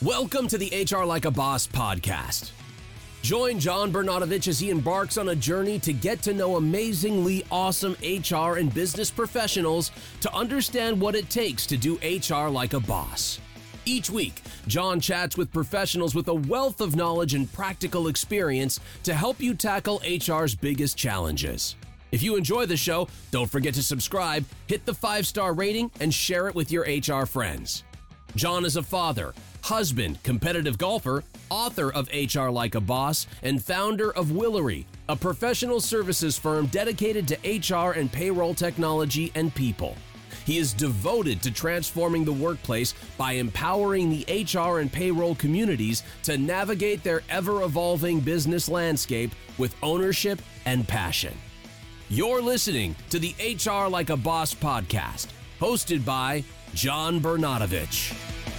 Welcome to the HR Like a Boss podcast. Join John Bernadovich as he embarks on a journey to get to know amazingly awesome HR and business professionals to understand what it takes to do HR like a boss. Each week, John chats with professionals with a wealth of knowledge and practical experience to help you tackle HR's biggest challenges. If you enjoy the show, don't forget to subscribe, hit the 5-star rating, and share it with your HR friends. John is a father, husband, competitive golfer, author of HR Like a Boss, and founder of Willery, a professional services firm dedicated to HR and payroll technology and people. He is devoted to transforming the workplace by empowering the HR and payroll communities to navigate their ever-evolving business landscape with ownership and passion. You're listening to the HR Like a Boss podcast, hosted by John Bernadovich.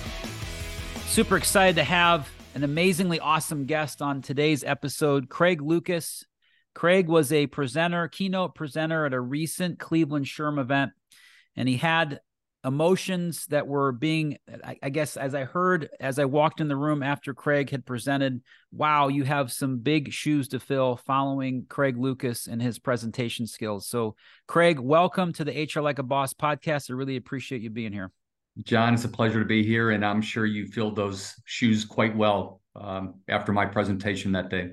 Super excited to have an amazingly awesome guest on today's episode, Craig Lucas. Craig was a keynote presenter at a recent Cleveland SHRM event, and he had emotions that were being, I guess, as I walked in the room after Craig had presented, wow, you have some big shoes to fill following Craig Lucas and his presentation skills. So, Craig, welcome to the HR Like a Boss podcast. I really appreciate you being here. John, it's a pleasure to be here, and I'm sure you filled those shoes quite well after my presentation that day.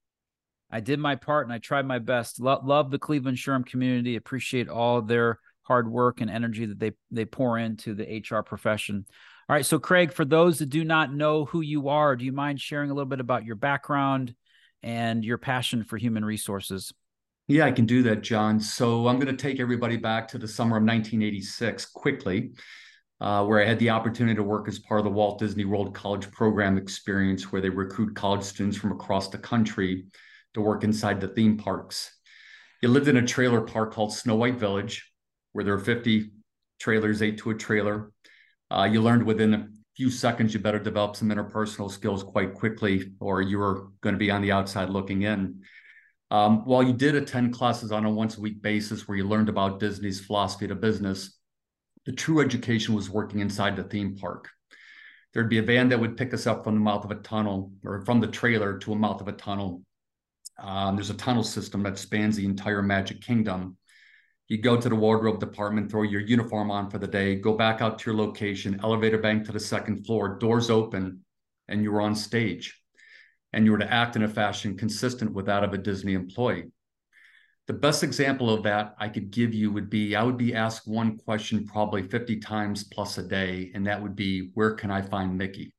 I did my part, and I tried my best. Love the Cleveland SHRM community. Appreciate all their hard work and energy that they pour into the HR profession. All right, so Craig, for those that do not know who you are, do you mind sharing a little bit about your background and your passion for human resources? Yeah, I can do that, John. So I'm going to take everybody back to the summer of 1986 quickly. Where I had the opportunity to work as part of the Walt Disney World College Program experience, where they recruit college students from across the country to work inside the theme parks. You lived in a trailer park called Snow White Village, where there were 50 trailers, 8 to a trailer. You learned within a few seconds you better develop some interpersonal skills quite quickly, or you were going to be on the outside looking in. While you did attend classes on a once-a-week basis where you learned about Disney's philosophy to business, the true education was working inside the theme park. There'd be a van that would pick us up from the mouth of a tunnel, or from the trailer to a mouth of a tunnel. There's a tunnel system that spans the entire Magic Kingdom. You go to the wardrobe department, throw your uniform on for the day, go back out to your location, elevator bank to the second floor, doors open, and you were on stage. And you were to act in a fashion consistent with that of a Disney employee. The best example of that I could give you would be, I would be asked one question probably 50 times plus a day, and that would be, where can I find Mickey?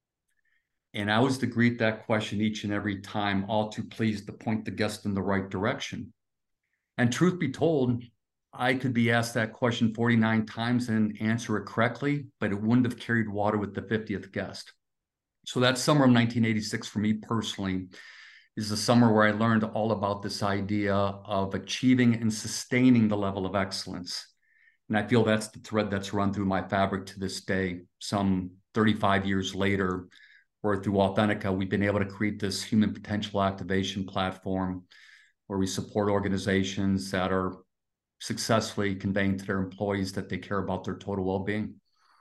And I was to greet that question each and every time, all too pleased to point the guest in the right direction. And truth be told, I could be asked that question 49 times and answer it correctly, but it wouldn't have carried water with the 50th guest. So that summer of 1986 for me personally is the summer where I learned all about this idea of achieving and sustaining the level of excellence. And I feel that's the thread that's run through my fabric to this day, some 35 years later, where through Authentica, we've been able to create this human potential activation platform where we support organizations that are successfully conveying to their employees that they care about their total well-being.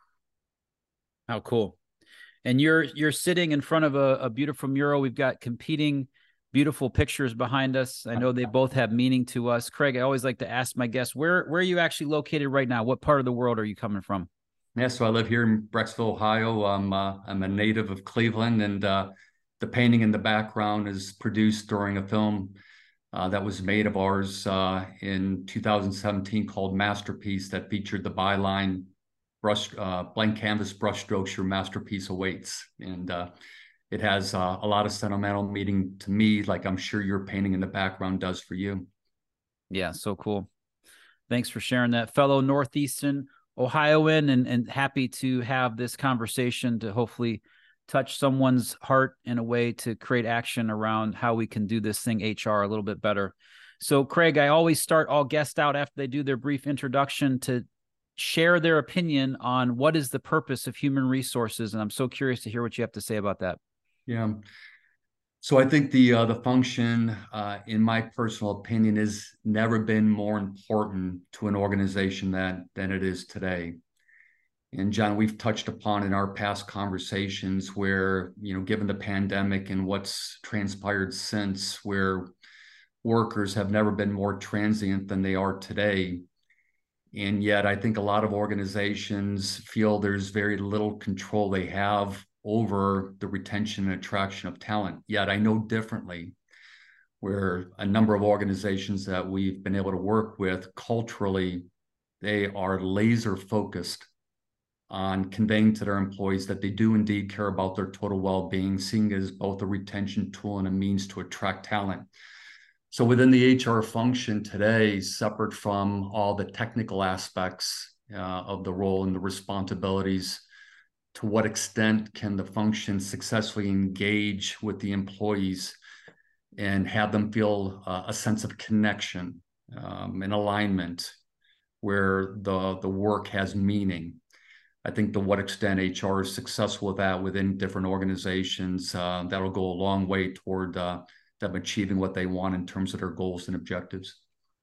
How cool. And you're sitting in front of a beautiful mural. We've got competing beautiful pictures behind us. I know they both have meaning to us. Craig, I always like to ask my guests, where are you actually located right now? What part of the world are you coming from? Yeah, so I live here in Brecksville, Ohio. I'm a native of Cleveland, and the painting in the background is produced during a film that was made of ours in 2017 called Masterpiece, that featured the byline, blank canvas brushstrokes, your masterpiece awaits. And it has a lot of sentimental meaning to me, like I'm sure your painting in the background does for you. Yeah, so cool. Thanks for sharing that, fellow Northeastern Ohioan, and happy to have this conversation to hopefully touch someone's heart in a way to create action around how we can do this thing HR a little bit better. So, Craig, I always start all guests out after they do their brief introduction to share their opinion on what is the purpose of human resources. And I'm so curious to hear what you have to say about that. Yeah. So I think the function, in my personal opinion, has never been more important to an organization than it is today. And John, we've touched upon in our past conversations where, given the pandemic and what's transpired since, where workers have never been more transient than they are today. And yet I think a lot of organizations feel there's very little control they have over the retention and attraction of talent. Yet I know differently, where a number of organizations that we've been able to work with culturally, they are laser focused on conveying to their employees that they do indeed care about their total well-being, seeing it as both a retention tool and a means to attract talent. So within the HR function today, separate from all the technical aspects of the role and the responsibilities, to what extent can the function successfully engage with the employees and have them feel a sense of connection and alignment where the work has meaning? I think to what extent HR is successful with that within different organizations, that'll go a long way toward them achieving what they want in terms of their goals and objectives.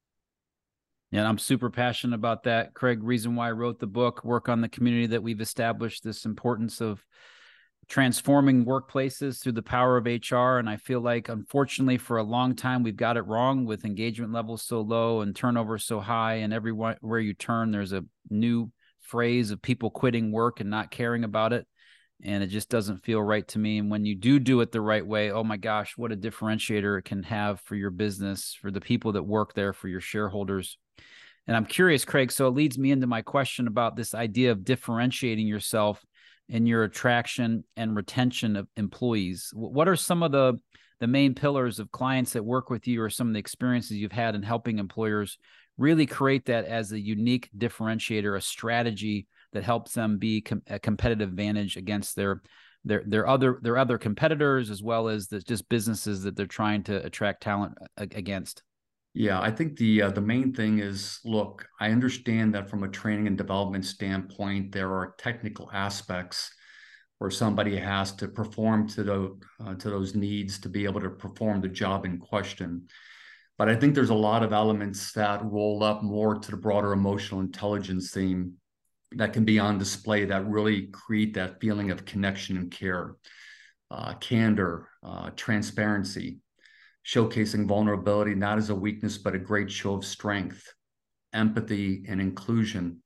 Yeah, I'm super passionate about that, Craig. Reason why I wrote the book, work on the community that we've established, this importance of transforming workplaces through the power of HR. And I feel like, unfortunately, for a long time, we've got it wrong with engagement levels so low and turnover so high. And everywhere where you turn, there's a new phrase of people quitting work and not caring about it. And it just doesn't feel right to me. And when you do it the right way, oh my gosh, what a differentiator it can have for your business, for the people that work there, for your shareholders. And I'm curious, Craig, so it leads me into my question about this idea of differentiating yourself in your attraction and retention of employees. What are some of the main pillars of clients that work with you, or some of the experiences you've had in helping employers really create that as a unique differentiator, a strategy that helps them be a competitive advantage against their other competitors, as well as just businesses that they're trying to attract talent against? Yeah, I think the main thing is, look, I understand that from a training and development standpoint, there are technical aspects where somebody has to perform to those needs to be able to perform the job in question. But I think there's a lot of elements that roll up more to the broader emotional intelligence theme that can be on display that really create that feeling of connection and care, candor, transparency, showcasing vulnerability not as a weakness, but a great show of strength, empathy, and inclusion.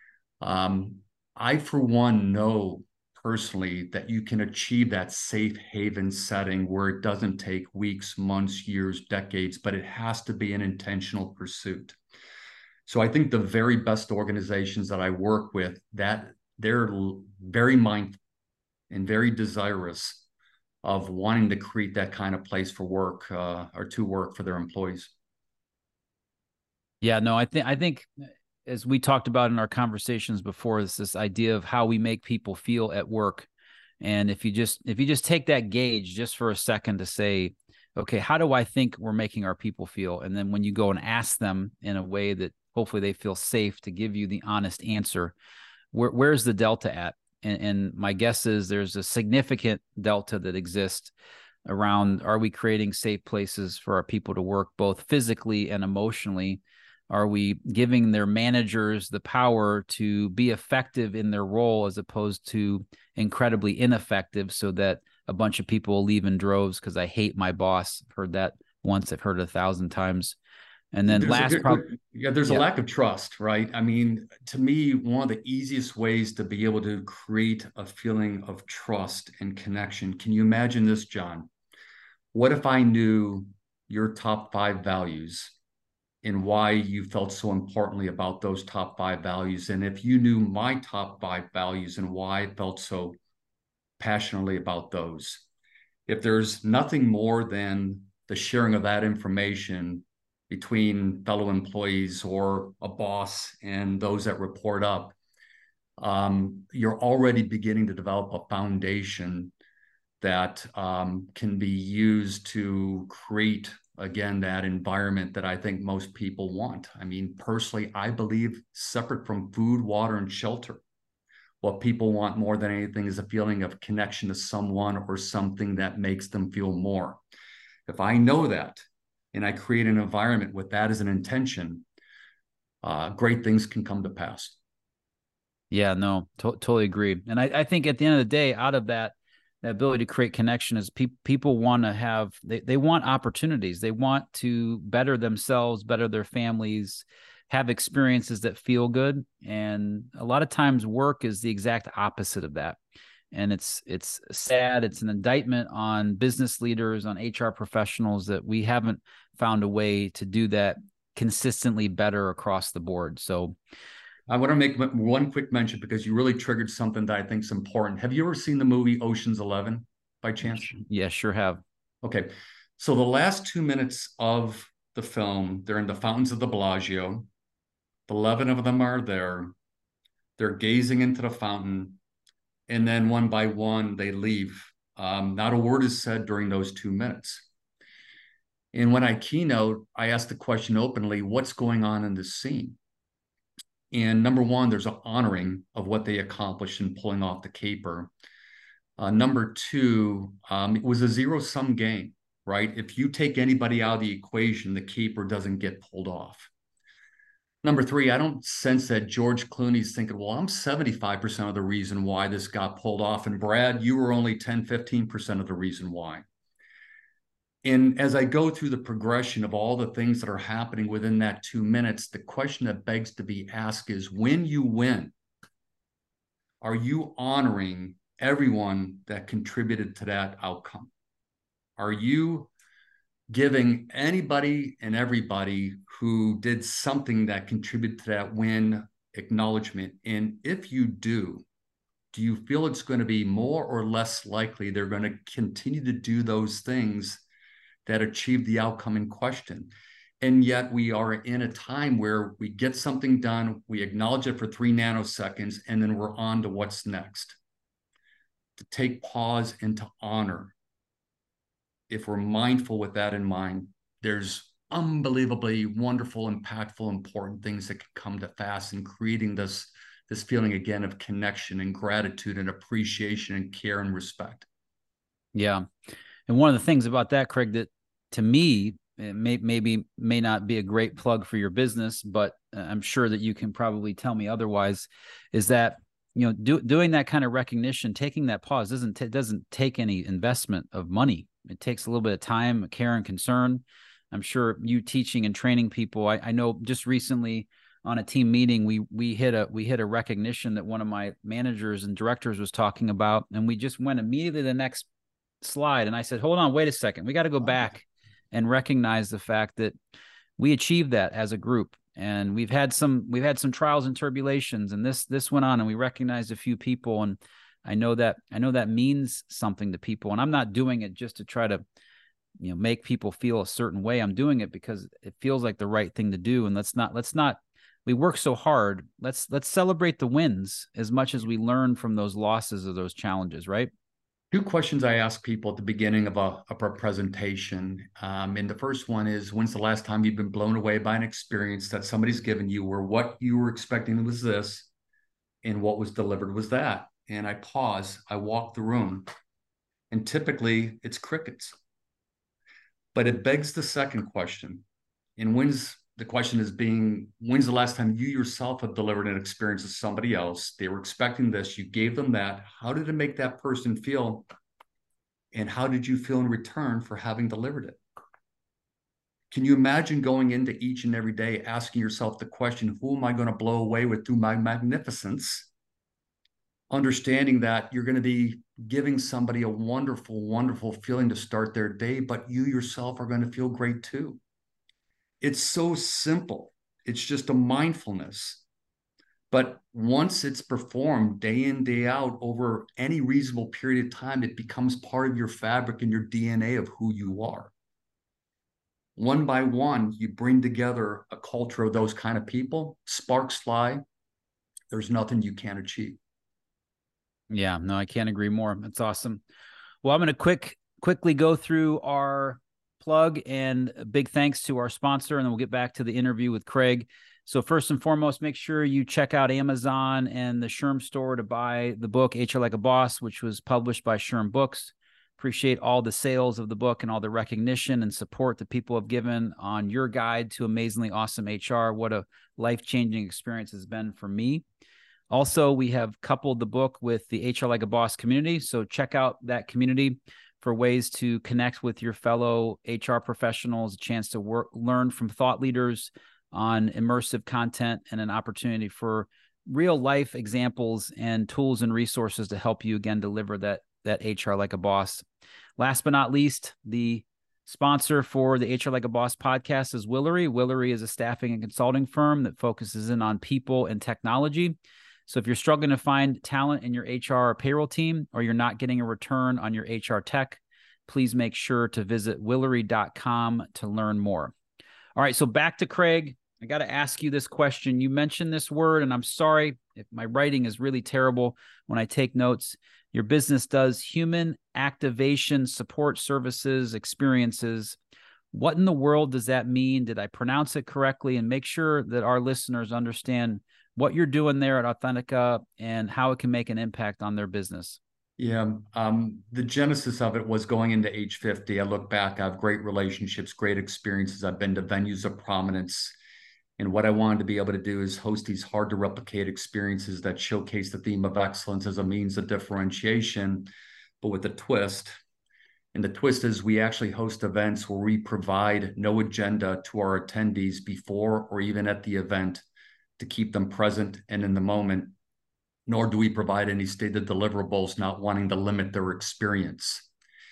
I, for one, know personally that you can achieve that safe haven setting where it doesn't take weeks, months, years, decades, but it has to be an intentional pursuit. So I think the very best organizations that I work with, that they're very mindful and very desirous of wanting to create that kind of place for work or to work for their employees. Yeah, no, I think as we talked about in our conversations before, it's this idea of how we make people feel at work. And if you just take that gauge just for a second to say, okay, how do I think we're making our people feel? And then when you go and ask them in a way that hopefully they feel safe to give you the honest answer, where's the delta at? And my guess is there's a significant delta that exists around, are we creating safe places for our people to work, both physically and emotionally? Are we giving their managers the power to be effective in their role as opposed to incredibly ineffective, so that a bunch of people will leave in droves because I hate my boss? I've heard that once, I've heard it 1,000 times. And then there's a lack of trust, right? I mean, to me, one of the easiest ways to be able to create a feeling of trust and connection. Can you imagine this, John? What if I knew your top 5 values and why you felt so importantly about those top 5 values? And if you knew my top 5 values and why I felt so passionately about those, if there's nothing more than the sharing of that information between fellow employees or a boss and those that report up, you're already beginning to develop a foundation that can be used to create, again, that environment that I think most people want. I mean, personally, I believe, separate from food, water, and shelter, what people want more than anything is a feeling of connection to someone or something that makes them feel more. If I know that, and I create an environment with that as an intention, great things can come to pass. Yeah, no, totally agree. And I think at the end of the day, out of that ability to create connection is people want to have, they want opportunities. They want to better themselves, better their families, have experiences that feel good. And a lot of times work is the exact opposite of that. And it's sad. It's an indictment on business leaders, on HR professionals, that we haven't found a way to do that consistently better across the board. So I want to make one quick mention because you really triggered something that I think is important. Have you ever seen the movie Ocean's 11 by chance? yeah, sure have. Okay. So the last 2 minutes of the film, they're in the fountains of the Bellagio. The 11 of them are there. They're gazing into the fountain. And then one by one, they leave. Not a word is said during those 2 minutes. And when I keynote, I ask the question openly, what's going on in this scene? And number one, there's an honoring of what they accomplished in pulling off the caper. Number two, it was a zero-sum game, right? If you take anybody out of the equation, the caper doesn't get pulled off. Number three, I don't sense that George Clooney's thinking, well, I'm 75% of the reason why this got pulled off. And Brad, you were only 10, 15% of the reason why. And as I go through the progression of all the things that are happening within that 2 minutes, the question that begs to be asked is, when you win, are you honoring everyone that contributed to that outcome? Are you giving anybody and everybody who did something that contributed to that win acknowledgement? And if you do you feel it's going to be more or less likely they're going to continue to do those things that achieve the outcome in question? And yet we are in a time where we get something done, we acknowledge it for 3 nanoseconds, and then we're on to what's next. To take pause and to honor. If we're mindful with that in mind, there's unbelievably wonderful, impactful, important things that can come to pass in creating this feeling again of connection and gratitude and appreciation and care and respect. Yeah. And one of the things about that, Craig, that to me, it may not be a great plug for your business, but I'm sure that you can probably tell me otherwise, is that, doing that kind of recognition, taking that pause doesn't take any investment of money. It takes a little bit of time, care, and concern. I'm sure you teaching and training people. I know just recently on a team meeting, we hit a recognition that one of my managers and directors was talking about, and we just went immediately to the next slide. And I said, hold on, wait a second. We got to go back and recognize the fact that we achieved that as a group. And we've had some trials and tribulations, and this went on, and we recognized a few people. And I know that means something to people. And I'm not doing it just to try to, make people feel a certain way. I'm doing it because it feels like the right thing to do. And let's not, we work so hard. Let's celebrate the wins as much as we learn from those losses or those challenges, right? 2 questions I ask people at the beginning of a presentation. And the first one is, when's the last time you've been blown away by an experience that somebody's given you where what you were expecting was this and what was delivered was that? And I pause, I walk the room, and typically it's crickets. But it begs the second question. And when's the last time you yourself have delivered an experience to somebody else? They were expecting this, you gave them that. How did it make that person feel? And how did you feel in return for having delivered it? Can you imagine going into each and every day asking yourself the question, who am I going to blow away with through my magnificence? Understanding that you're going to be giving somebody a wonderful, wonderful feeling to start their day, but you yourself are going to feel great too. It's so simple. It's just a mindfulness. But once it's performed day in, day out over any reasonable period of time, it becomes part of your fabric and your DNA of who you are. One by one, you bring together a culture of those kind of people, sparks fly. There's nothing you can't achieve. Yeah, no, I can't agree more. That's awesome. Well, I'm going to quickly go through our plug and a big thanks to our sponsor, and then we'll get back to the interview with Craig. So first and foremost, make sure you check out Amazon and the SHRM store to buy the book HR Like a Boss, which was published by SHRM Books. Appreciate all the sales of the book and all the recognition and support that people have given on your guide to amazingly awesome HR. What a life-changing experience has been for me. Also, we have coupled the book with the HR Like a Boss community. So check out that community for ways to connect with your fellow HR professionals, a chance to learn from thought leaders on immersive content, and an opportunity for real life examples and tools and resources to help you again deliver that HR Like a Boss. Last but not least, the sponsor for the HR Like a Boss podcast is Willery. Willery is a staffing and consulting firm that focuses in on people and technology. So if you're struggling to find talent in your HR or payroll team, or you're not getting a return on your HR tech, please make sure to visit Willery.com to learn more. All right, so back to Craig. I got to ask you this question. You mentioned this word, and I'm sorry if my writing is really terrible when I take notes. Your business does human activation support services experiences. What in the world does that mean? Did I pronounce it correctly? And make sure that our listeners understand what you're doing there at Authentica and how it can make an impact on their business. Yeah, the genesis of it was going into H50. I look back, I have great relationships, great experiences. I've been to venues of prominence. And what I wanted to be able to do is host these hard to replicate experiences that showcase the theme of excellence as a means of differentiation, but with a twist. And the twist is we actually host events where we provide no agenda to our attendees before or even at the event to keep them present and in the moment, nor do we provide any stated deliverables, not wanting to limit their experience.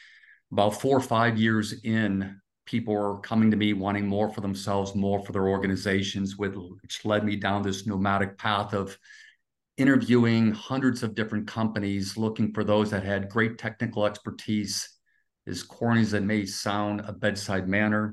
About 4 or 5 years in, people were coming to me wanting more for themselves, more for their organizations, which led me down this nomadic path of interviewing hundreds of different companies, looking for those that had great technical expertise, as corny as it may sound, a bedside manner,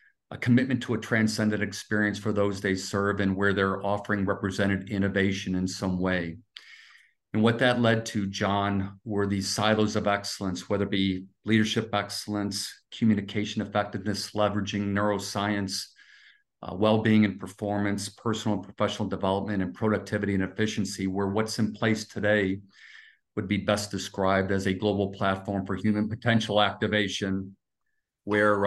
a commitment to a transcendent experience for those they serve, and where their offering represented innovation in some way. And what that led to, John, were these silos of excellence, whether it be leadership excellence, communication effectiveness, leveraging neuroscience, well-being and performance, personal and professional development, and productivity and efficiency, where what's in place today would be best described as a global platform for human potential activation, where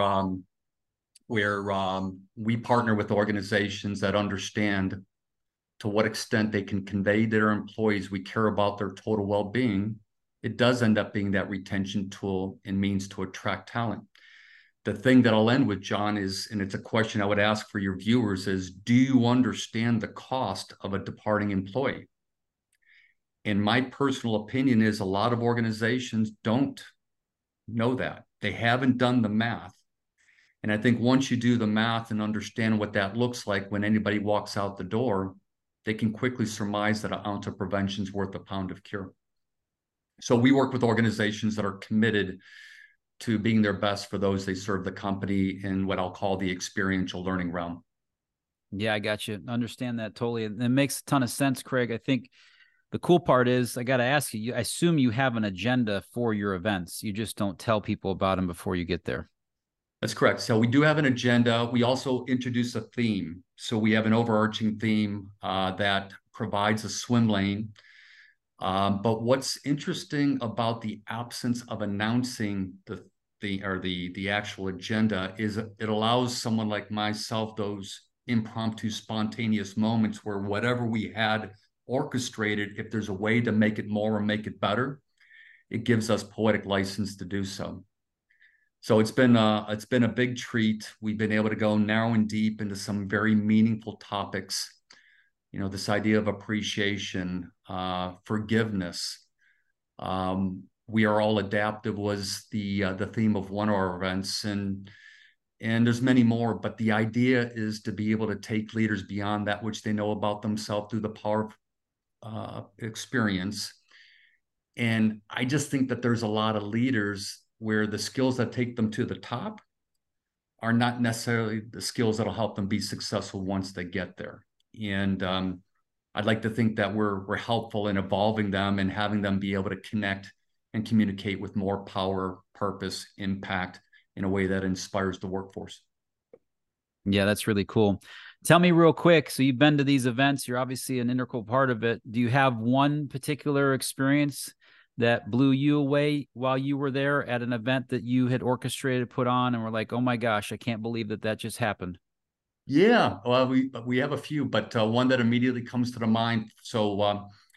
we partner with organizations that understand to what extent they can convey to their employees we care about their total well-being. It does end up being that retention tool and means to attract talent. The thing that I'll end with, John, is, and it's a question I would ask for your viewers, is do you understand the cost of a departing employee? And my personal opinion is a lot of organizations don't know that. They haven't done the math. And I think once you do the math and understand what that looks like when anybody walks out the door, they can quickly surmise that an ounce of prevention is worth a pound of cure. So we work with organizations that are committed to being their best for those they serve the company in what I'll call the experiential learning realm. Yeah, I got you. Understand that totally. And it makes a ton of sense, Craig. I think the cool part is, I got to ask you, I assume you have an agenda for your events. You just don't tell people about them before you get there. That's correct. So we do have an agenda. We also introduce a theme. So we have an overarching theme that provides a swim lane. But what's interesting about the absence of announcing the actual agenda is it allows someone like myself those impromptu, spontaneous moments where whatever we had orchestrated, if there's a way to make it more or make it better, it gives us poetic license to do so. So it's been a big treat. We've been able to go narrow and deep into some very meaningful topics. You know, this idea of appreciation, forgiveness. We are all adaptive was the theme of one of our events, and there's many more. But the idea is to be able to take leaders beyond that which they know about themselves through the power of experience. And I just think that there's a lot of leaders where the skills that take them to the top are not necessarily the skills that'll help them be successful once they get there. And I'd like to think that we're helpful in evolving them and having them be able to connect and communicate with more power, purpose, impact in a way that inspires the workforce. Yeah, that's really cool. Tell me real quick. So you've been to these events. You're obviously an integral part of it. Do you have one particular experience that blew you away while you were there at an event that you had orchestrated, put on, and were like, oh my gosh, I can't believe that just happened? Yeah, well, we have a few, but one that immediately comes to the mind. So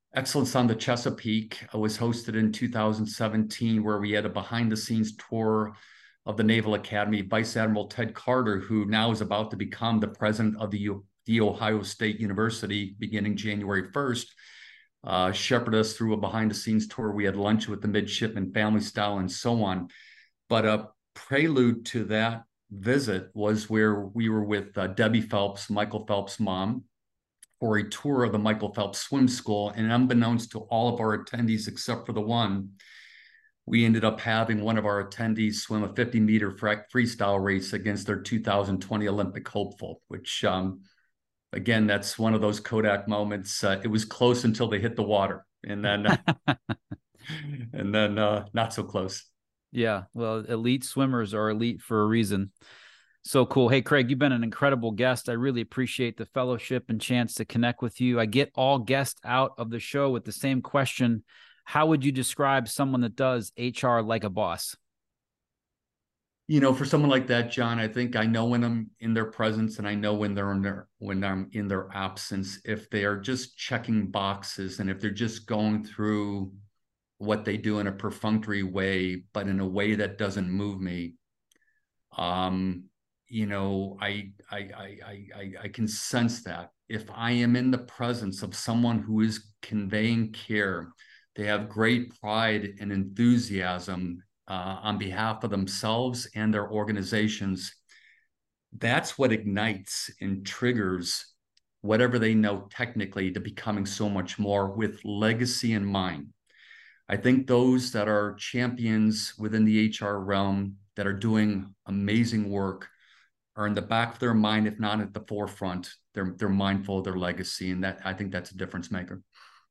Excellence on the Chesapeake was hosted in 2017, where we had a behind-the-scenes tour of the Naval Academy. Vice Admiral Ted Carter, who now is about to become the president of the Ohio State University beginning January 1st, shepherded us through a behind-the-scenes tour. We had lunch with the midshipmen, family style, and so on. But a prelude to that visit was where we were with Debbie Phelps, Michael Phelps' mom, for a tour of the Michael Phelps Swim School. And unbeknownst to all of our attendees, except for the one, we ended up having one of our attendees swim a 50-meter freestyle race against their 2020 Olympic hopeful, which, again, that's one of those Kodak moments. It was close until they hit the water, and then not so close. Yeah, well, elite swimmers are elite for a reason. So cool. Hey, Craig, you've been an incredible guest. I really appreciate the fellowship and chance to connect with you. I get all guests out of the show with the same question. How would you describe someone that does HR like a boss? For someone like that, John, I think I know when I'm in their presence and I know when I'm in their absence. If they are just checking boxes and if they're just going through what they do in a perfunctory way, but in a way that doesn't move me, I can sense that. If I am in the presence of someone who is conveying care, they have great pride and enthusiasm on behalf of themselves and their organizations, that's what ignites and triggers whatever they know technically to becoming so much more with legacy in mind. I think those that are champions within the HR realm that are doing amazing work are in the back of their mind, if not at the forefront. They're mindful of their legacy, and that I think that's a difference maker.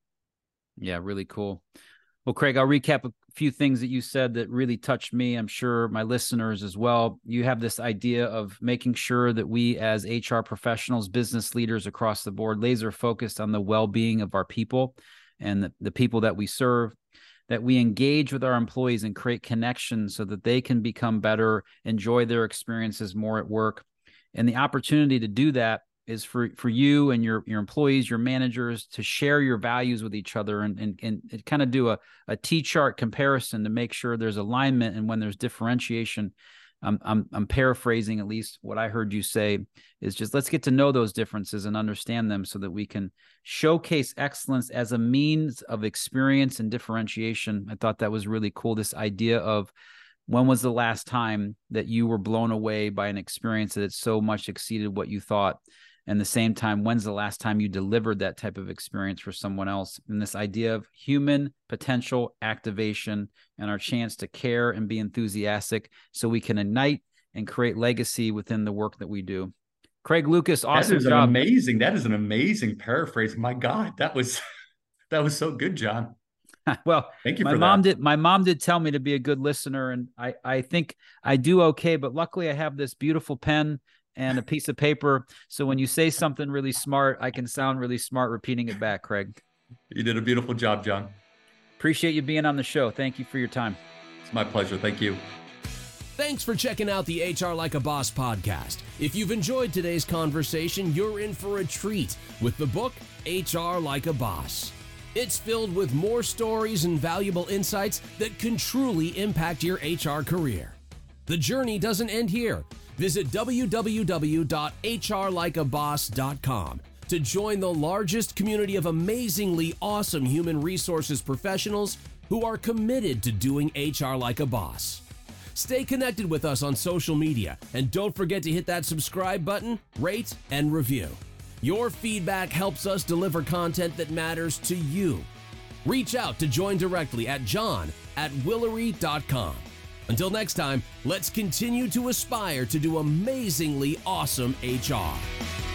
Yeah, really cool. Well, Craig, I'll recap a few things that you said that really touched me. I'm sure my listeners as well. You have this idea of making sure that we as HR professionals, business leaders across the board, laser focused on the well-being of our people and the people that we serve, that we engage with our employees and create connections so that they can become better, enjoy their experiences more at work. And the opportunity to do that is for you and your employees, your managers, to share your values with each other and kind of do a T-chart comparison to make sure there's alignment. And when there's differentiation, I'm paraphrasing at least what I heard you say, is just let's get to know those differences and understand them so that we can showcase excellence as a means of experience and differentiation. I thought that was really cool. This idea of when was the last time that you were blown away by an experience that so much exceeded what you thought? And the same time, when's the last time you delivered that type of experience for someone else? And this idea of human potential activation and our chance to care and be enthusiastic so we can ignite and create legacy within the work that we do. Craig Lucas, awesome job. That is an amazing paraphrase. My God, that was so good, John. Well, thank you. My mom did tell me to be a good listener, and I think I do okay. But luckily, I have this beautiful pen and a piece of paper, so when you say something really smart, I can sound really smart repeating it back. Craig, you did a beautiful job, John. Appreciate you being on the show. Thank you for your time. It's my pleasure. Thank you. Thanks for checking out the HR Like a Boss podcast. If you've enjoyed today's conversation, you're in for a treat with the book HR Like a Boss. It's filled with more stories and valuable insights that can truly impact your HR career. The journey doesn't end here. Visit www.hrlikeaboss.com to join the largest community of amazingly awesome human resources professionals who are committed to doing HR like a boss. Stay connected with us on social media, and don't forget to hit that subscribe button, rate, and review. Your feedback helps us deliver content that matters to you. Reach out to join directly at john@willery.com. Until next time, let's continue to aspire to do amazingly awesome HR.